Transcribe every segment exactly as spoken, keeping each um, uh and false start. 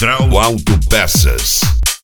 Central Autopeças.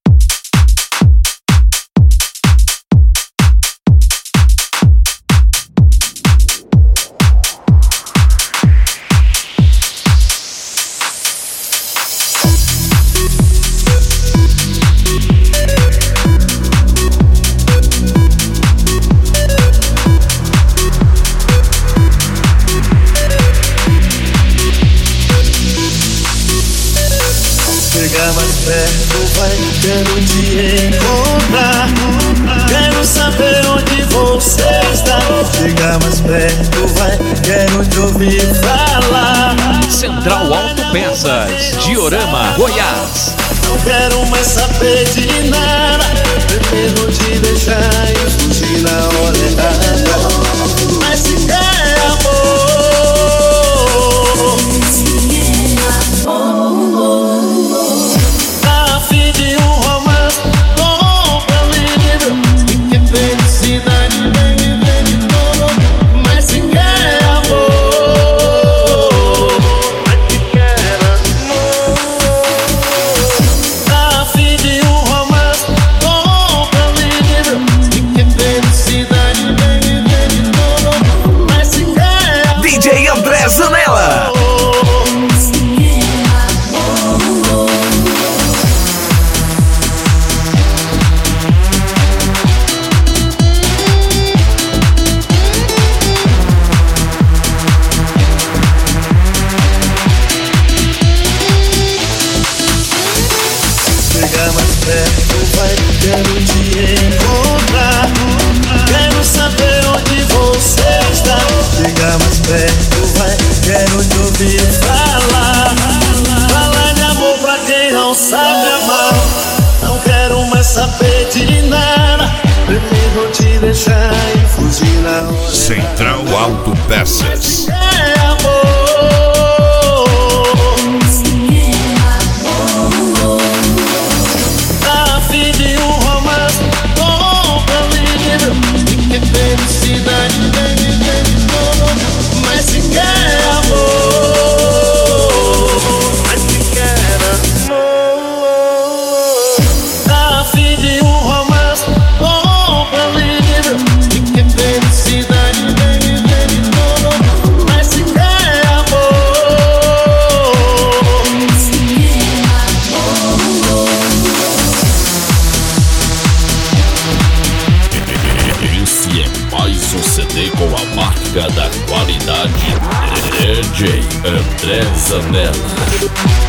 Chegar mais perto, vai, quero te encontrar. Quero saber onde você está. Chegar mais perto, vai, quero te ouvir falar. Central Autopeças, Diorama, Goiás. Não quero mais saber de nada. Prefiro te deixar e fugir na hora errada. Mas se quer amor, Zanella. chegar mais perto, vai, quero te encontrar. Quero saber onde você está. Chegar mais perto, vai, quero te ouvir falar. Falar de amor pra quem não sabe amar. Não quero mais saber de nada. Prefiro te deixar e fugir na hora. Central Autopeças. É amor. Tá fim de um romance, compra livro. E que felicidade vem me ver de novo. Mas se quer amor, mas se quer amor. Tá fim de um romance, compra livro. E que felicidade vem me ver de novo. Mas se quer amor, Esse é mais um C D com a marca da qualidade D J André Zanella.